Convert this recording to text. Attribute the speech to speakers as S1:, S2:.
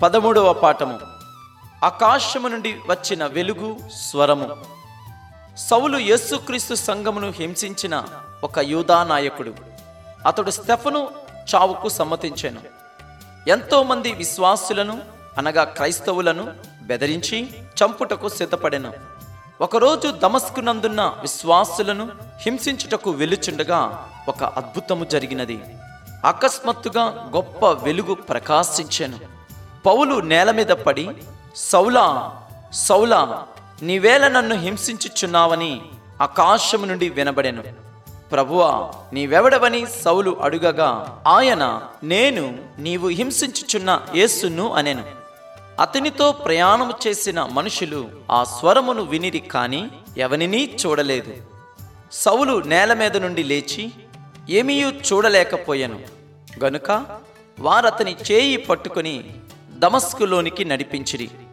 S1: 13వ పాఠము. ఆకాశము నుండి వచ్చిన వెలుగు స్వరము. సౌలు యేసుక్రీస్తు సంఘమును హింసించిన ఒక యూదా నాయకుడు. అతడు స్తెఫను చావుకు సమ్మతించాను. ఎంతో మంది విశ్వాసులను అనగా క్రైస్తవులను బెదిరించి చంపుటకు సిద్ధపడెను. ఒకరోజు దమస్కునందున్న విశ్వాసులను హింసించుటకు వెళ్ళుచుండగా ఒక అద్భుతము జరిగినది. అకస్మాత్తుగా గొప్ప వెలుగు ప్రకాశించెను. పౌలు నేల మీద పడి, సౌలా సౌలా, నీవేళ నన్ను హింసించుచున్నావని ఆకాశము నుండి వినబడెను. ప్రభువా, నీవెవడవని సౌలు అడుగగా ఆయన, నేను నీవు హింసించుచున్న యేసును అనెను. అతనితో ప్రయాణము చేసిన మనుషులు ఆ స్వరమును వినిరి కాని ఎవనినీ చూడలేదు. సౌలు నేల మీద నుండి లేచి ఏమీయూ చూడలేకపోయాను గనుక వారతని చేయి పట్టుకొని దమస్కులోనికి నడిపించిరి.